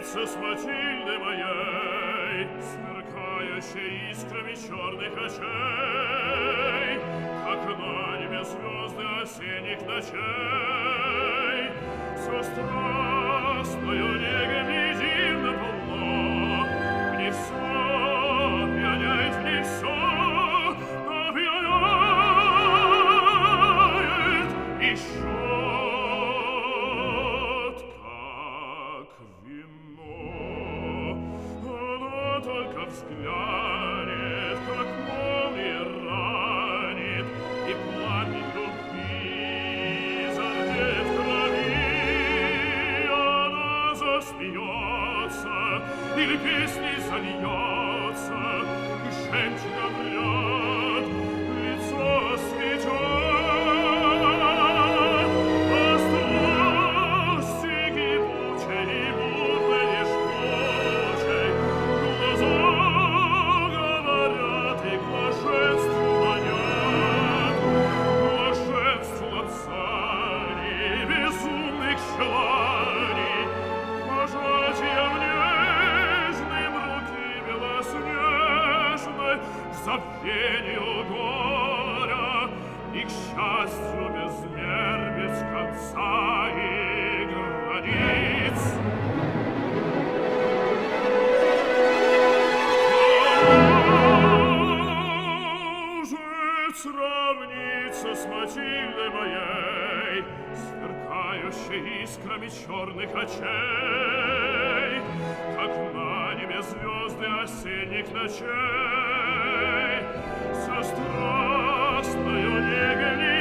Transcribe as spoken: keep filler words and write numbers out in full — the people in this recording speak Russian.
Со Матильды моей, сверкающей искрами черных очей, как на небе звезды осенних ночей, со страстною негой дивно полно, в ней все пьяняет, в ней все напьяняет и щет, как вино. Она только взглянет, как молния ранит, и пламень любви зардеет в крови. Она засмеется или песней зальется, и жемчугом в ряд лицо осветет. Забвению горя и к счастью без мер, без конца и границ. Может сравниться с Матильдой моей, сверкающей искрами черных очей, как на небе звезды осенних ночей, со страстною негой